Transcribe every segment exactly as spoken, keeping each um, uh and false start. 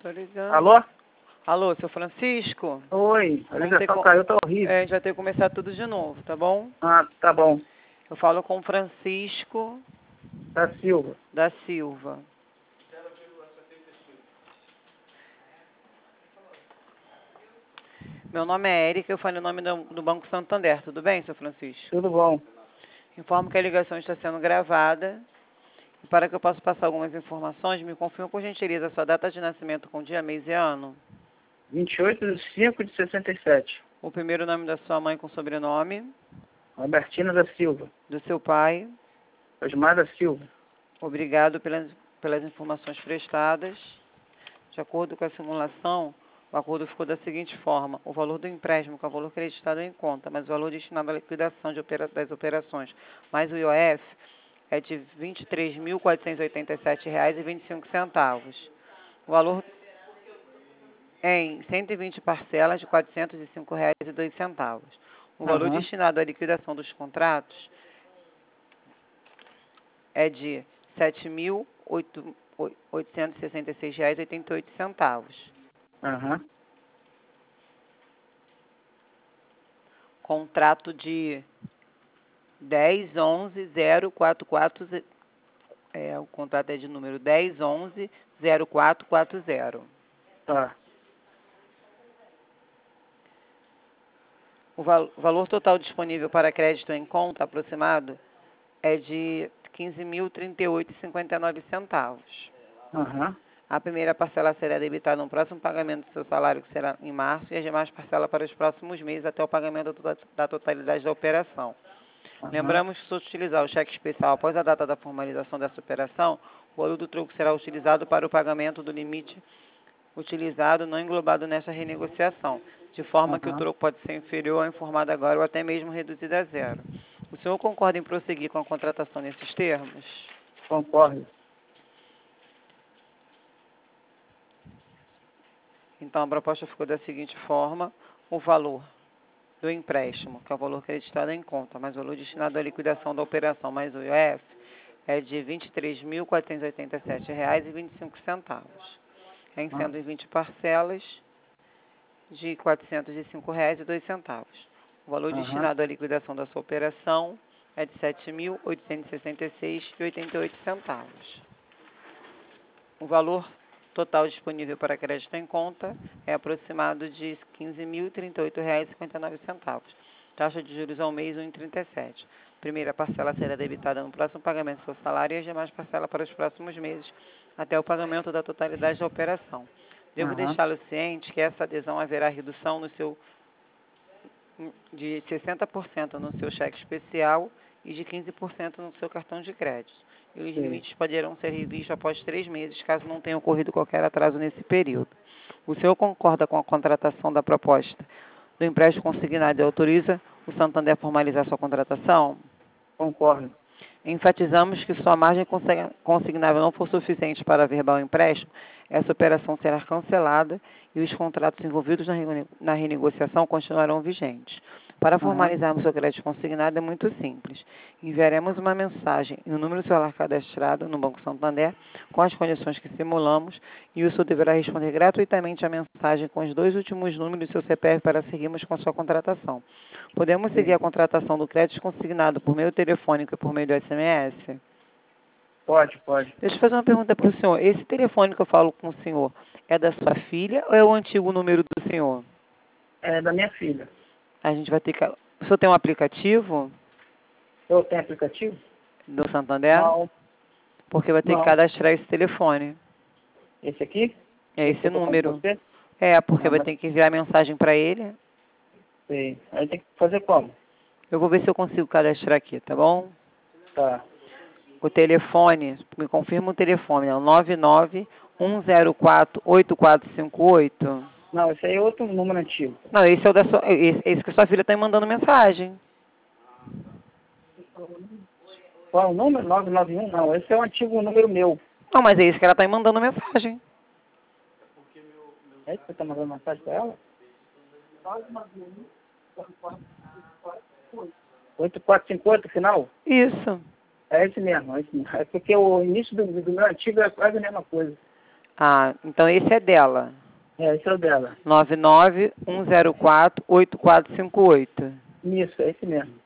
Tô ligando. Alô? Alô, seu Francisco? Oi, a Vamos ter ligação com- caiu, tá horrível. É, a gente vai ter que começar tudo de novo, tá bom? Ah, tá bom. Eu falo com o Francisco Da Silva. da Silva. Meu nome é Érica, eu falo em nome do, do Banco Santander. Tudo bem, seu Francisco? Tudo bom. Informo que a ligação está sendo gravada. E para que eu possa passar algumas informações, me confirma por gentileza a sua data de nascimento com dia, mês e ano. vinte e oito de cinco de sessenta e sete. O primeiro nome da sua mãe com sobrenome. Albertina da Silva. Do seu pai. Osmar da Silva. Obrigado pelas, pelas informações prestadas. De acordo com a simulação, o acordo ficou da seguinte forma: o valor do empréstimo, que é o valor creditado em conta, mas o valor destinado à liquidação de opera, das operações, mais o I O F, é de vinte e três mil quatrocentos e oitenta e sete reais e vinte e cinco centavos. O valor em cento e vinte parcelas de quatrocentos e cinco reais e dois centavos. O valor Aham. destinado à liquidação dos contratos é de sete mil oitocentos e sessenta e seis reais e oitenta e oito centavos. Aham. Contrato de dez onze zero quatro quatro, é, o contrato é de número dez onze zero quatro quatro zero. Tá. O val valor total disponível para crédito em conta aproximado é de quinze mil trinta e oito reais e cinquenta e nove centavos. Aham. A primeira parcela será debitada no próximo pagamento do seu salário, que será em março, e as demais parcelas para os próximos meses até o pagamento da totalidade da operação. Aham. Lembramos que, se utilizar o cheque especial após a data da formalização dessa operação, o valor do troco será utilizado para o pagamento do limite utilizado não englobado nesta renegociação, de forma que o Aham. troco pode ser inferior ao informado agora ou até mesmo reduzido a zero. O senhor concorda em prosseguir com a contratação nesses termos? Concordo. Então, a proposta ficou da seguinte forma: o valor do empréstimo, que é o valor creditado em conta, mais o valor destinado à liquidação da operação, mais o I O F, é de vinte e três mil quatrocentos e oitenta e sete reais e vinte e cinco centavos, em cento e vinte parcelas de quatrocentos e cinco reais e dois centavos. O valor Aham. destinado à liquidação da sua operação é de sete mil oitocentos e sessenta e seis reais e oitenta e oito centavos. O valor total disponível para crédito em conta é aproximado de quinze mil e trinta e oito reais e cinquenta e nove centavos. Taxa de juros ao mês um vírgula trinta e sete. Primeira parcela será debitada no próximo pagamento do seu salário e as demais parcelas para os próximos meses, até o pagamento da totalidade da operação. Devo Aham. deixá-lo ciente que essa adesão haverá redução no seu, de sessenta por cento no seu cheque especial e de quinze por cento no seu cartão de crédito. E os Sim. limites poderão ser revistos após três meses, caso não tenha ocorrido qualquer atraso nesse período. O senhor concorda com a contratação da proposta do empréstimo consignado e autoriza o Santander a formalizar sua contratação? Concordo. Enfatizamos que, se sua margem consignável não for suficiente para averbar o empréstimo, essa operação será cancelada e os contratos envolvidos na renegociação continuarão vigentes. Para formalizarmos seu crédito consignado é muito simples. Enviaremos uma mensagem e o número do celular cadastrado no Banco Santander com as condições que simulamos, e o senhor deverá responder gratuitamente a mensagem com os dois últimos números do seu C P F para seguirmos com sua contratação. Podemos seguir a contratação do crédito consignado por meio telefônico e por meio do S M S? Pode, pode. Deixa eu fazer uma pergunta para o senhor. Esse telefone que eu falo com o senhor é da sua filha ou é o antigo número do senhor? É da minha filha. A gente vai ter que... O senhor tem um aplicativo Eu tenho aplicativo? do Santander? Não. Porque vai ter Não. que cadastrar esse telefone. Esse aqui? É esse que eu tô falando número. com você? É, porque Ah, vai mas- ter que enviar mensagem para ele. Sei. Aí tem que fazer como? Eu vou ver se eu consigo cadastrar aqui, tá bom? Tá. O telefone, me confirma o telefone, é o nove nove um zero quatro oito quatro cinco oito. Não, esse aí é outro número antigo. Não, esse é o da sua, esse, esse que a sua filha está me mandando mensagem. Qual é o número? nove nove um? Não, esse é o antigo número meu. Não, mas é esse que ela está me mandando mensagem. É esse que você está mandando mensagem para ela? oito quatro cinco oito, final? Isso. É esse mesmo, é esse mesmo. É porque o início do, do meu antigo é quase a mesma coisa. Ah, então esse é dela. É, esse é o dela. nove nove um zero quatro oito quatro cinco oito. Isso, é esse mesmo.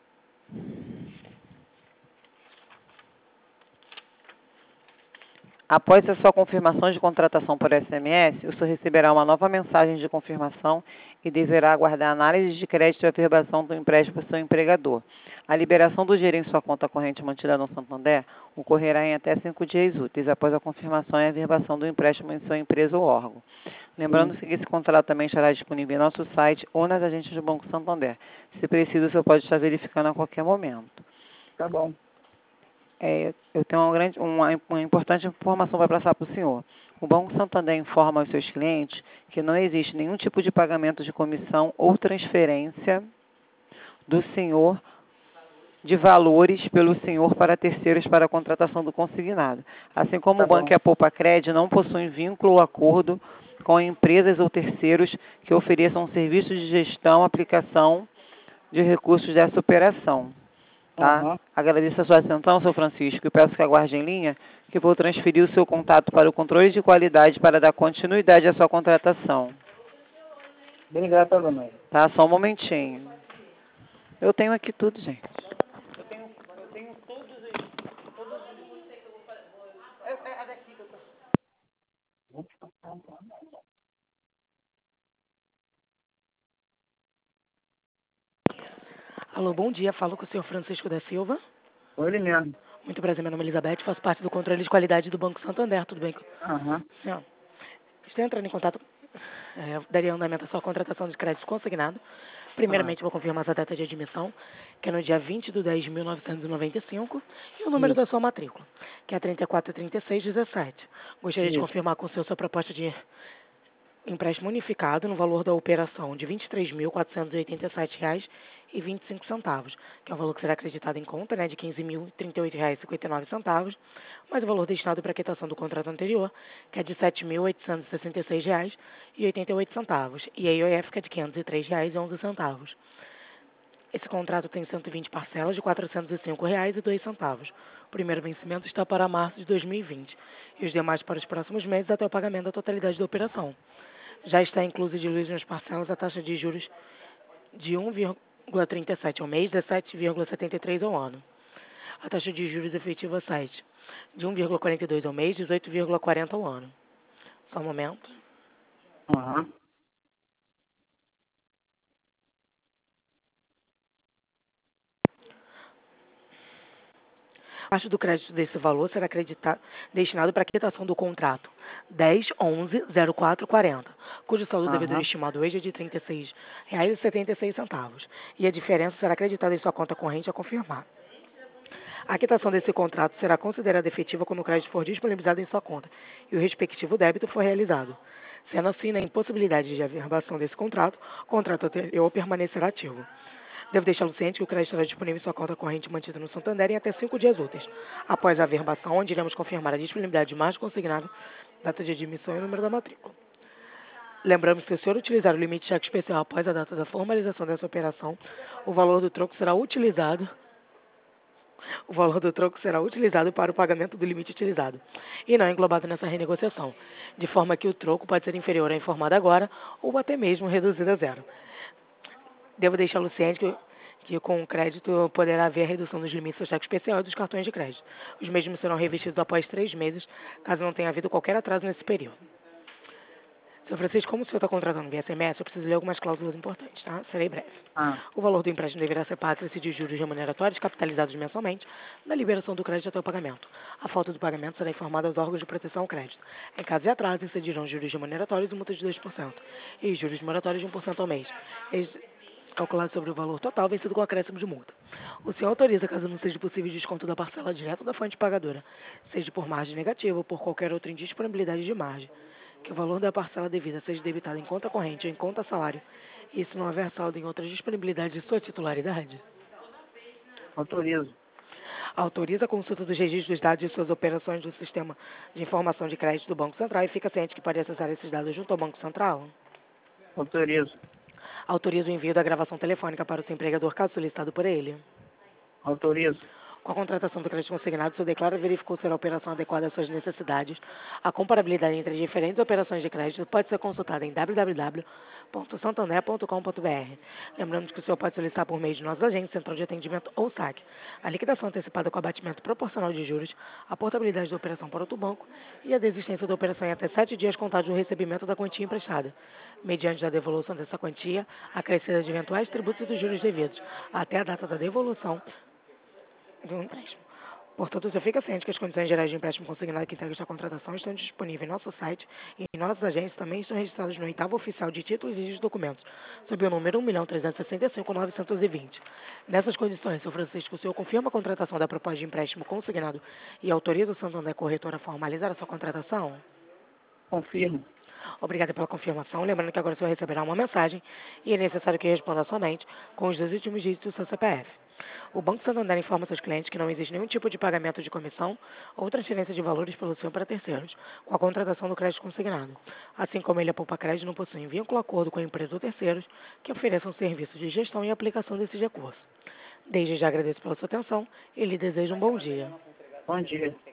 Após a sua confirmação de contratação por S M S, o senhor receberá uma nova mensagem de confirmação e deverá aguardar a análise de crédito e averbação do empréstimo por seu empregador. A liberação do dinheiro em sua conta corrente mantida no Santander ocorrerá em até cinco dias úteis após a confirmação e averbação do empréstimo em sua empresa ou órgão. Lembrando-se que esse contrato também estará disponível em nosso site ou nas agências do Banco Santander. Se preciso, o senhor pode estar verificando a qualquer momento. Tá bom. É, eu tenho uma, grande, uma, uma importante informação para passar para o senhor. O Banco Santander informa aos seus clientes que não existe nenhum tipo de pagamento de comissão ou transferência do senhor de valores pelo senhor para terceiros para a contratação do consignado. Assim como Tá o banco bom. e a Poupacred não possuem vínculo ou acordo com empresas ou terceiros que ofereçam serviços de gestão, aplicação de recursos dessa operação. Tá? Aham. Agradeço a sua atenção, senhor Francisco, e peço que aguarde em linha, que vou transferir o seu contato para o controle de qualidade para dar continuidade à sua contratação. Obrigado, tá, dona. Tá? Só um momentinho. Eu tenho aqui tudo, gente. Eu tenho, eu tenho todos os... Todos os... É, é daqui que eu tô... Alô, bom dia. Falo com o senhor Francisco da Silva. Foi ele mesmo. Muito prazer, meu nome é Elizabeth, faço parte do controle de qualidade do Banco Santander, tudo bem? Aham. Senhor, estou entrando em contato, é, daria andamento à sua contratação de crédito consignado. Primeiramente, vou confirmar essa data de admissão, que é no dia vinte de dez de mil novecentos e noventa e cinco, e o número Isso. da sua matrícula, que é trinta e quatro, trinta e seis, dezessete. Gostaria de Isso. confirmar com o senhor sua proposta de empréstimo unificado no valor da operação de vinte e três mil, quatrocentos e oitenta e sete reais e vinte e cinco centavos, que é o valor que será acreditado em conta, né, de quinze mil e trinta e oito reais e cinquenta e nove centavos, mais o valor destinado para a quitação do contrato anterior, que é de sete mil oitocentos e sessenta e seis reais e oitenta e oito centavos, e a I O F, que é de quinhentos e três reais e onze centavos. Esse contrato tem cento e vinte parcelas de quatrocentos e cinco reais e dois centavos. O primeiro vencimento está para março de dois mil e vinte e os demais para os próximos meses até o pagamento da totalidade da operação. Já está incluso de luz nas parcelas a taxa de juros de um vírgula trinta e sete ao mês, dezessete vírgula setenta e três ao ano. A taxa de juros efetiva site de um vírgula quarenta e dois ao mês, dezoito vírgula quarenta ao ano. Só um momento. Aham. Parte do crédito desse valor será acreditado, destinado para a quitação do contrato dez onze zero quatro quarenta, cujo saldo devedor Aham. estimado hoje é de trinta e seis reais e setenta e seis centavos, e a diferença será acreditada em sua conta corrente a confirmar. A quitação desse contrato será considerada efetiva quando o crédito for disponibilizado em sua conta e o respectivo débito for realizado. Sendo assim, na impossibilidade de averbação desse contrato, o contrato anterior permanecerá ativo. Devo deixá-lo ciente que o crédito estará disponível em sua conta corrente mantida no Santander em até cinco dias úteis. Após a averbação, onde iremos confirmar a disponibilidade de mais consignado, data de admissão e número da matrícula. Lembramos que se o senhor utilizar o limite cheque especial após a data da formalização dessa operação, o valor do troco será utilizado O valor do troco será utilizado para o pagamento do limite utilizado e não englobado nessa renegociação, de forma que o troco pode ser inferior ao informado agora ou até mesmo reduzido a zero. Devo deixá-lo ciente que, que com o crédito poderá haver redução dos limites do cheque especial e dos cartões de crédito. Os mesmos serão revestidos após três meses, caso não tenha havido qualquer atraso nesse período. Senhor Francisco, como o senhor está contratando via S M S, eu preciso ler algumas cláusulas importantes, tá? Serei breve. Ah. O valor do empréstimo deverá ser pago de juros remuneratórios capitalizados mensalmente na liberação do crédito até o pagamento. A falta do pagamento será informada aos órgãos de proteção ao crédito. Em caso de atraso, incidirão juros remuneratórios e multas de dois por cento e juros moratórios de um por cento ao mês, calculado sobre o valor total vencido com acréscimo de multa. O senhor autoriza, caso não seja possível, desconto da parcela direto da fonte pagadora, seja por margem negativa ou por qualquer outra indisponibilidade de margem, que o valor da parcela devida seja debitado em conta corrente ou em conta salário, e se não houver saldo em outras disponibilidades de sua titularidade. Autorizo. Autoriza a consulta dos registros dos dados de suas operações do Sistema de Informação de Crédito do Banco Central e fica ciente que pode acessar esses dados junto ao Banco Central. Autorizo. Autoriza o envio da gravação telefônica para o seu empregador, caso solicitado por ele. Autorizo. Com a contratação do crédito consignado, o senhor declara e verificou se a operação adequada às suas necessidades. A comparabilidade entre as diferentes operações de crédito pode ser consultada em w w w ponto santander ponto com ponto b r. Lembrando que o senhor pode solicitar por meio de nossos agentes, central de atendimento ou saque a liquidação antecipada com abatimento proporcional de juros, a portabilidade da operação para outro banco e a desistência da operação em até sete dias contados do recebimento da quantia emprestada, mediante a devolução dessa quantia, acrescida de eventuais tributos e dos juros devidos, até a data da devolução do empréstimo. Portanto, o senhor fica ciente que as condições gerais de empréstimo consignado que integram esta contratação estão disponíveis em nosso site e em nossas agências também estão registrados no oitavo oficial de títulos e de documentos, sob o número um milhão trezentos e sessenta e cinco mil novecentos e vinte. Nessas condições, senhor Francisco, o senhor confirma a contratação da proposta de empréstimo consignado e autoriza o Santander Corretora a formalizar a sua contratação? Confirmo. Obrigada pela confirmação. Lembrando que agora o senhor receberá uma mensagem e é necessário que responda somente com os dois últimos dígitos do seu C P F. O Banco Santander informa seus clientes que não existe nenhum tipo de pagamento de comissão ou transferência de valores pelo senhor para terceiros, com a contratação do crédito consignado. Assim como ele, a Poupa Crédito, não possui vínculo ou acordo com a empresa ou terceiros que ofereçam serviços de gestão e aplicação desses recursos. Desde já agradeço pela sua atenção e lhe desejo um bom dia. Bom dia.